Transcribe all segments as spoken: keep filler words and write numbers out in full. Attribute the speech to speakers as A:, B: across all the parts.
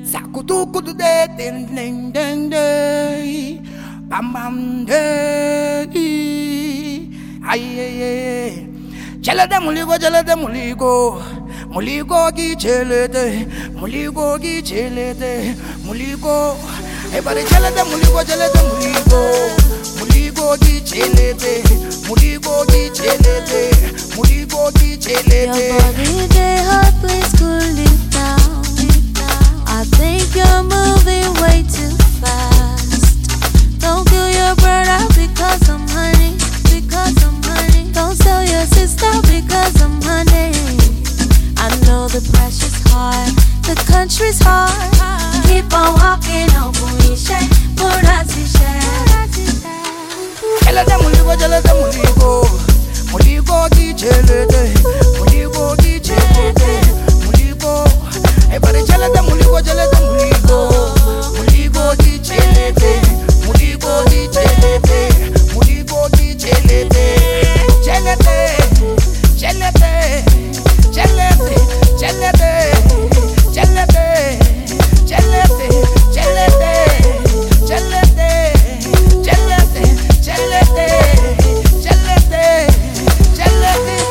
A: Sakutuku de ding ding ding day, bam bam day, aye aye. Chela de muligo, chela de muligo, muligo ki chele de, muligo ki chele de, muligo. Everybody chela de muligo, chela de muligo, muligo ki chele de, muligo ki chele de, muligo ki chele de.
B: Your body they hot, please cool it down. I think you're moving way too fast. Don't kill your brother because I'm honey, because I'm honey. Don't sell your sister because I'm honey. I know the pressure's hard, the country's hard. Keep on walking on Buisha, Burasisha.
A: Chela de muligo, chela de muligo, muligo ki chele de, muligo ki chele de, muligo. Everybody chela de muligo, chela de muligo, muligo ki chele de, muligo ki chele de, muligo ki chele de, chele de, chele de, chele de, chele de, chele de, chele de, chele de, chele de, chele de, chele de, chele de, chele de.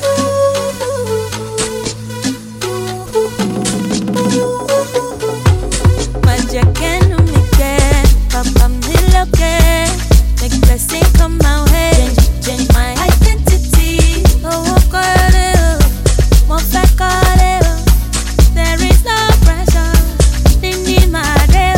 B: But you can't make it, Papa me look it. Make blessing come my way, change, change my identity. Oh, walk on it, won't back on it. There is no pressure, need my day.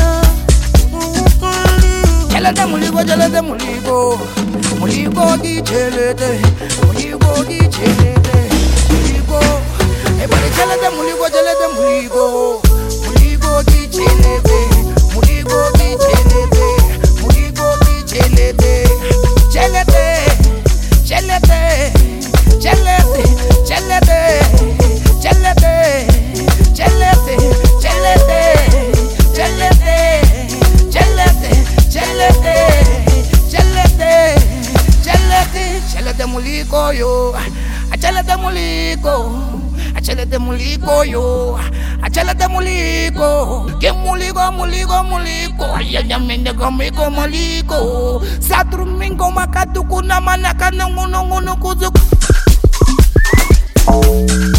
A: Chela de muligo, chela de muligo, muligo ki chele de, muligo ki chele de, muligo. Everybody chela de muligo, chela de muligo, muligo ki chele de, muligo ki chele de, muligo ki chele de, chele de, chele de, chele de, chele de, chele de, chele de, chele de, chele de, chele de, chele de, chele de, chele de, chele de muligo yo, a chele de muligo, a chele de muligo yo, a chele de muligo, que muligo, muligo, muligo, ay ay mende conmigo muligo, satrumingo makatuku na manaka na ngono ngono kuzu.